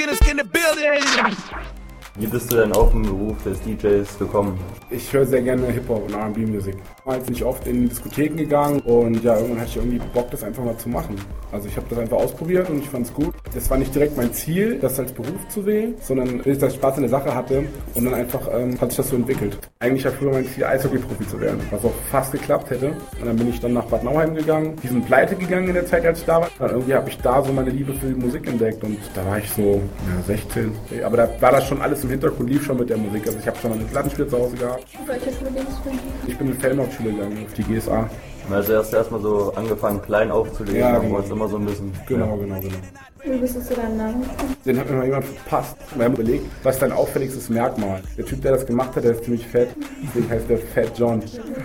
in the building. Wie bist du denn auf den Beruf des DJs gekommen? Ich höre sehr gerne Hip-Hop und R&B-Musik. Ich bin oft in Diskotheken gegangen und ja, irgendwann hatte ich irgendwie Bock, das einfach mal zu machen. Also ich habe das einfach ausprobiert und ich fand es gut. Das war nicht direkt mein Ziel, das als Beruf zu wählen, sondern dass ich Spaß an der Sache hatte und dann einfach hat sich das so entwickelt. Eigentlich war früher mein Ziel, Eishockey-Profi zu werden, was auch fast geklappt hätte. Und dann bin ich dann nach Bad Nauheim gegangen. Die sind pleite gegangen in der Zeit, als ich da war. Und irgendwie habe ich da so meine Liebe für die Musik entdeckt und da war ich so 16. Aber da war das schon alles im Hintergrund, lief schon mit der Musik. Also ich habe schon mal eine Plattenspieler zu Hause gehabt. Welche Schule gingst du? Ich bin in Fellmouth-Schule gegangen, auf die GSA. Also erstmal so angefangen, klein aufzulegen, ja, genau. Wolltest immer so ein bisschen. Genau. Wie bist du zu deinem Namen gekommen? Den hat mir mal jemand verpasst. Wir haben überlegt, was ist dein auffälligstes Merkmal? Der Typ, der das gemacht hat, der ist ziemlich fett. Deswegen heißt der Fat John.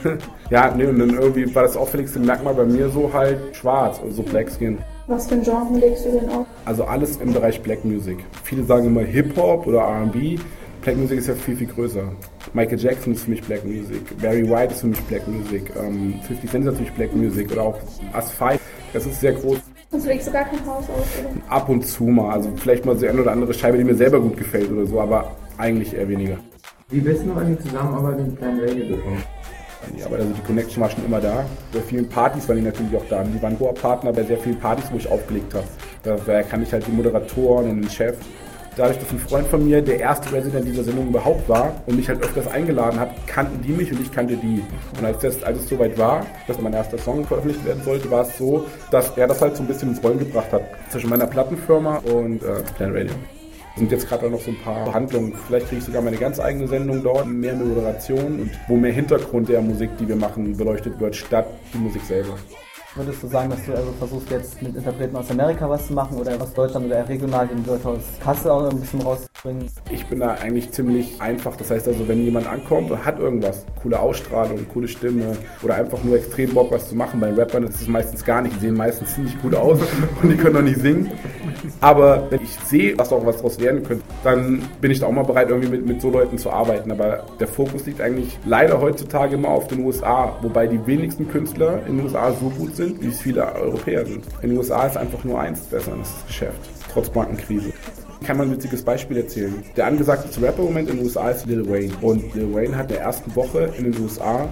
Ja, nee, und dann irgendwie war das auffälligste Merkmal bei mir so halt schwarz, also so Black Skin. Was für ein Genre legst du denn auf? Also alles im Bereich Black Music. Viele sagen immer Hip-Hop oder R&B. Black Music ist ja viel, viel größer. Michael Jackson ist für mich Black Music. Barry White ist für mich Black Music. 50 Cent ist natürlich Black Music. Oder auch As-5. Das ist sehr groß. Also legst du gar kein Haus aus, oder? Ab und zu mal. Also vielleicht mal so eine oder andere Scheibe, die mir selber gut gefällt oder so. Aber eigentlich eher weniger. Wie bist du an die Zusammenarbeit mit Planet Radio gekommen? Ja, aber also die Connection war schon immer da. Bei vielen Partys waren die natürlich auch da. Die waren hoher Partner bei sehr vielen Partys, wo ich aufgelegt habe. Da kann ich halt die Moderatoren und den Chef. Dadurch, dass ein Freund von mir der erste Resident dieser Sendung überhaupt war und mich halt öfters eingeladen hat, kannten die mich und ich kannte die. Und als es soweit war, dass mein erster Song veröffentlicht werden sollte, war es so, dass er das halt so ein bisschen ins Rollen gebracht hat. Zwischen meiner Plattenfirma und Planet Radio. Sind jetzt gerade auch noch so ein paar Verhandlungen. Vielleicht kriege ich sogar meine ganz eigene Sendung dort, mehr Moderation und wo mehr Hintergrund der Musik, die wir machen, beleuchtet wird, statt die Musik selber. Würdest du sagen, dass du also versuchst jetzt mit Interpreten aus Amerika was zu machen oder aus Deutschland oder regional den Leute aus Kassel auch ein bisschen rauszubringen? Ich bin da eigentlich ziemlich einfach. Das heißt also, wenn jemand ankommt und hat irgendwas, coole Ausstrahlung, coole Stimme oder einfach nur extrem Bock was zu machen, bei Rappern ist es meistens gar nicht. Die sehen meistens ziemlich gut aus und die können auch nicht singen. Aber wenn ich sehe, dass da auch was draus werden könnte, dann bin ich da auch mal bereit, irgendwie mit so Leuten zu arbeiten. Aber der Fokus liegt eigentlich leider heutzutage immer auf den USA, wobei die wenigsten Künstler in den USA so gut sind, wie es viele Europäer sind. In den USA ist einfach nur eins besser, das ist das Geschäft, trotz Bankenkrise. Ich kann mal ein witziges Beispiel erzählen. Der angesagteste Rapper im Moment in den USA ist Lil Wayne. Und Lil Wayne hat in der ersten Woche in den USA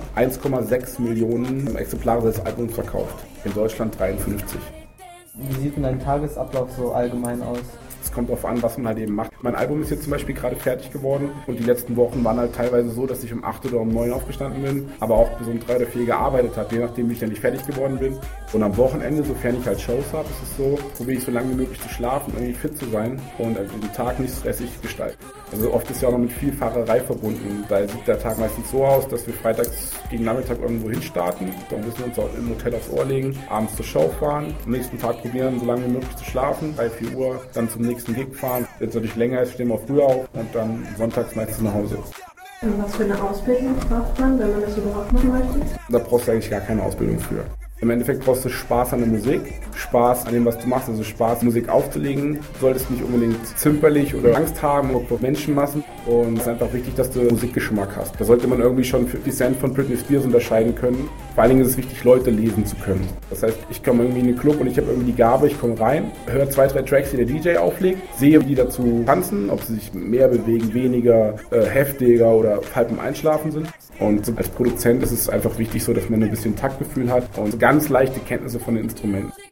1,6 Millionen Exemplare seines Albums verkauft. In Deutschland 53. Wie sieht denn dein Tagesablauf so allgemein aus? Es kommt darauf an, was man halt eben macht. Mein Album ist jetzt zum Beispiel gerade fertig geworden und die letzten Wochen waren halt teilweise so, dass ich um 8 oder um 9 aufgestanden bin, aber auch bis um 3 oder 4 gearbeitet habe, je nachdem, wie ich dann nicht fertig geworden bin. Und am Wochenende, sofern ich halt Shows habe, ist es so, probiere ich so lange wie möglich zu schlafen, irgendwie fit zu sein und also den Tag nicht stressig gestalten. Also oft ist ja auch noch mit viel Fahrerei verbunden. Da sieht der Tag meistens so aus, dass wir freitags gegen Nachmittag irgendwo hinstarten, dann müssen wir uns auch im Hotel aufs Ohr legen, abends zur Show fahren, am nächsten Tag probieren, so lange wie möglich zu schlafen, 3, 4 Uhr, dann zum nächsten Gig fahren. Wenn es natürlich länger ist, stehen wir früher auf und dann sonntags meistens nach Hause. Und was für eine Ausbildung braucht man, wenn man das überhaupt machen möchte? Da brauchst du eigentlich gar keine Ausbildung für. Im Endeffekt brauchst du Spaß an der Musik, Spaß an dem, was du machst, also Spaß, Musik aufzulegen. Du solltest nicht unbedingt zimperlich oder Angst haben vor Menschenmassen. Und es ist einfach wichtig, dass du Musikgeschmack hast. Da sollte man irgendwie schon 50 Cent von Britney Spears unterscheiden können. Vor allen Dingen ist es wichtig, Leute lesen zu können. Das heißt, ich komme irgendwie in den Club und ich habe irgendwie die Gabe, ich komme rein, höre 2, 3 Tracks, die der DJ auflegt, sehe, wie die dazu tanzen, ob sie sich mehr bewegen, weniger, heftiger oder halb im Einschlafen sind. Und als Produzent ist es einfach wichtig so, dass man ein bisschen Taktgefühl hat und ganz leichte Kenntnisse von den Instrumenten.